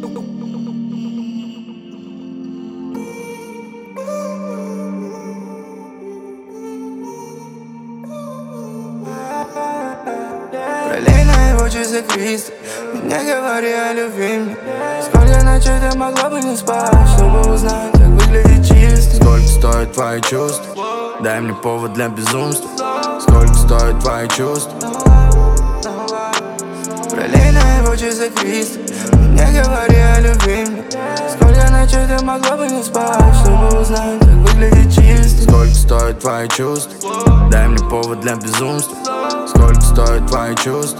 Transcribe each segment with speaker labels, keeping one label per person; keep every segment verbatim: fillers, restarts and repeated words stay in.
Speaker 1: Пролей на его часы Христа, не говори о любви мне. Сколько ночей ты могла бы не спать, чтобы узнать, как выглядит чисто.
Speaker 2: Сколько стоят твои чувства? Дай мне повод для безумства. Сколько стоят твои чувства?
Speaker 1: Пролей на его часы Христа, не говори о любви мне. Сколько ночей ты могла бы не спать, чтобы узнать, как выглядит чисто.
Speaker 2: Сколько стоят твои чувства? Дай мне повод для безумства. Сколько стоят твои чувства?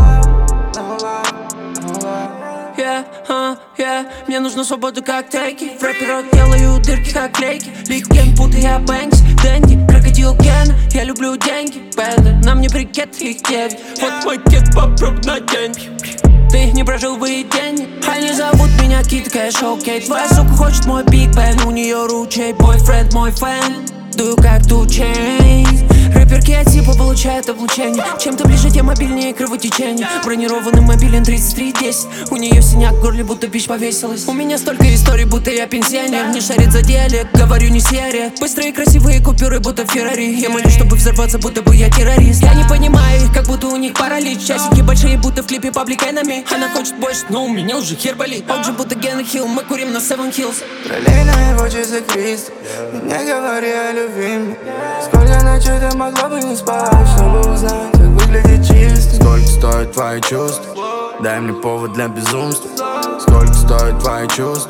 Speaker 3: Yeah, uh, yeah. Мне нужна свобода как тейки. В рэперах делаю дырки как клейки. Легенд, будто я Бэнкс, Дэнди, крокодил Ген. Я люблю деньги, бэда, на мне брикет, их девять. Вот мой дед, попробуй надень. Ты не прожил бы и день. Они зовут меня Кит Кэш, окей. Твоя сука хочет мой Биг Бен. У нее ручей, бойфренд мой фэн. Дую как two chains. Рэперки типа получают облучение. Чем-то ближе, тем мобильнее кровотечение. Бронированный мобилен тридцать три десять. У нее синяк в горле, будто бич повесилась. У меня столько историй, будто я пенсионер. Не шарит за диалект, говорю не серия. Быстрые красивые купюры, будто Феррари. Я молюсь, чтобы взорваться, будто бы я террорист. Я не понимаю их, как будто у них паралич. Часики большие, будто в клипе Public Enemy. Она хочет больше, но у меня уже хер болит. Он же будто Ген Хилл, мы курим на Seven Hills.
Speaker 1: Пролей на его часы Христа, не говори о любви мне. Сколько ночей ты могла бы не спать, чтобы узнать, как выглядит чисто.
Speaker 2: Сколько стоят твои чувства? Дай мне повод для безумства. Сколько стоят твои чувства?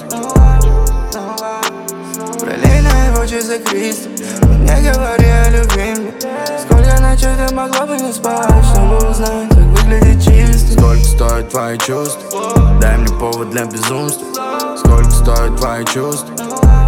Speaker 1: Пролей на его часы Христа, не говори о любви мне. Сколько ночей ты могла бы не спать, чтобы узнать, как выглядит чисто.
Speaker 2: Сколько стоят твои чувства? Дай мне повод для безумства. Сколько стоят твои чувства?